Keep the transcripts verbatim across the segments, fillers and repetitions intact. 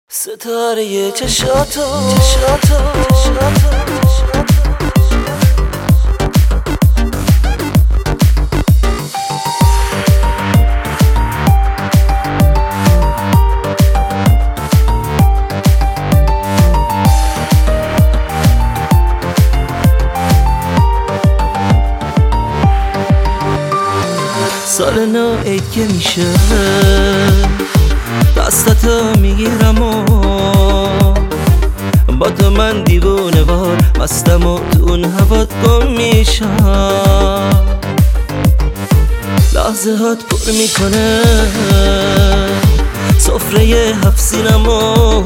ستاره چشاتو چشاتو چشاتو سال نو عید که میشه دستاتو میگیرم و با تو من دیوونه وار مستم و تو اون هوات گم میشم. لحظه هات پر میکنه سفره هفت سینم و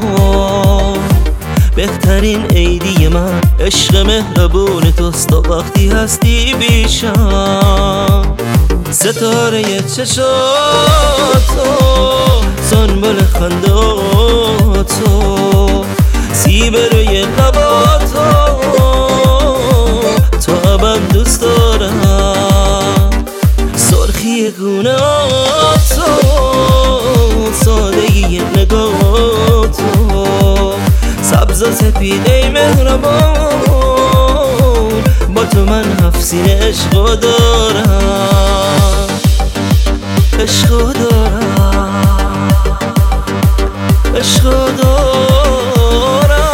بهترین عیدی من عشق مهربون توست و وقتی هستی بیشم. ستاره چشاتو سنبل خنداتو سیب روی لباتو تا ابد دوست دارم. سرخی گونهاتو سادگی نگاهاتو سبز و سپیده مهربان با تو من هفت سینه عشق دارم عشق دارم عشق دارم.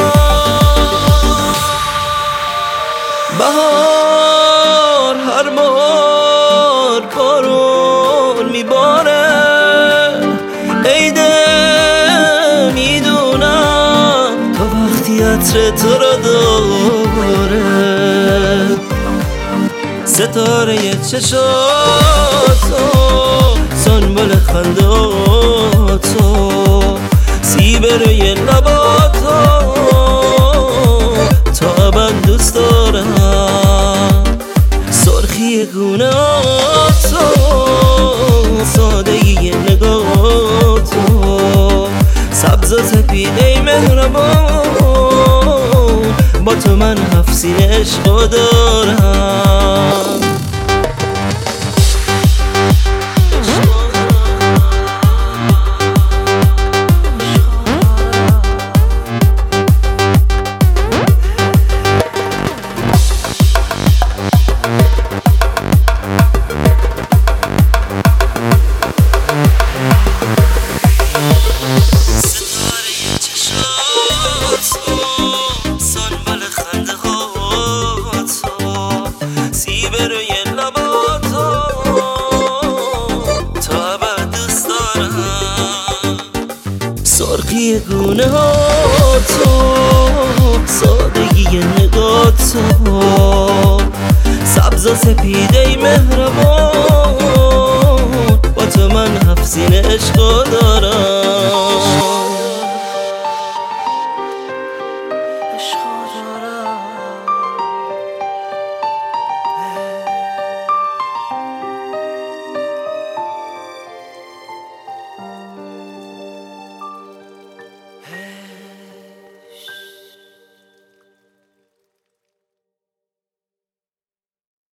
بهار هر بار بارون میباره عیده میدونم تا وقتی عطر تو رو داره. ستاره چشاتو سنبل خنداتو سیب روی لباتو تا ابد دوست دارم. سرخی گونهاتو سادگی نگاهاتو سبز و سپیده مهربان با تو من هفت سینه عشق دارم. سرخی گونهاتو سادگی نگاتو سبز و سپیده مهربان با تو من هفت سینه عشق دارم.